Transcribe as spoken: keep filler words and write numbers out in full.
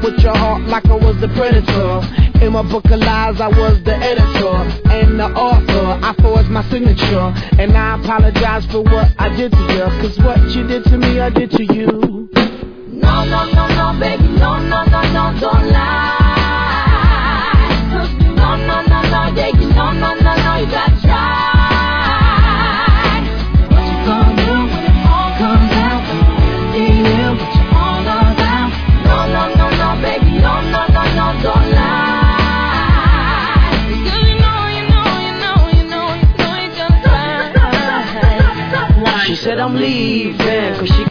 with your heart like I was the predator. In my book of lies, I was the editor and the author. I forged my signature, and I apologize for what I did to you. Cause what you did to me, I did to you. No, no, no, no, baby, no, no, no, no, don't lie. No, no, no, no, yeah, you no, no, no, no, you gotta try. What you gonna do when it all comes out? Need him, but you all around. No, no, no, no, baby, no, no, no, no, don't lie. Cause you know, you know, you know, you know, you know you're gonna try. She said I'm leaving, cause she